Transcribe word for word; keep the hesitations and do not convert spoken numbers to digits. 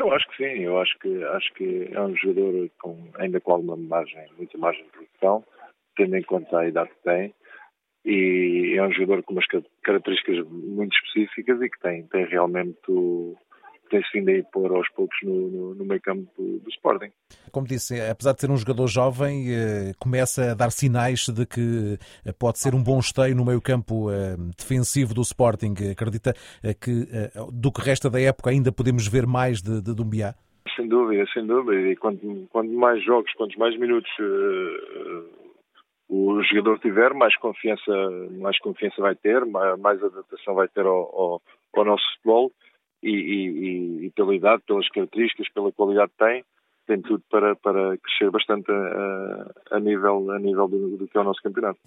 Eu acho que sim, eu acho que, acho que é um jogador com, ainda com alguma margem, muita margem de produção, tendo em conta a idade que tem, e é um jogador com umas características muito específicas e que tem, tem realmente o, tem-se vindo a ir pôr aos poucos no, no, no meio campo do, do Sporting. Como disse, apesar de ser um jogador jovem, começa a dar sinais de que pode ser um bom esteio no meio campo defensivo do Sporting. Acredita que do que resta da época ainda podemos ver mais de, de Doumbia? Sem dúvida, sem dúvida. E quanto, quanto mais jogos, quantos mais minutos uh, o jogador tiver, mais confiança, mais confiança vai ter, mais, mais adaptação vai ter ao, ao, ao nosso futebol e, e, e pela idade, pelas características, pela qualidade que tem, tem tudo para, para crescer bastante a, a, nível, a nível do, do que é o nosso campeonato.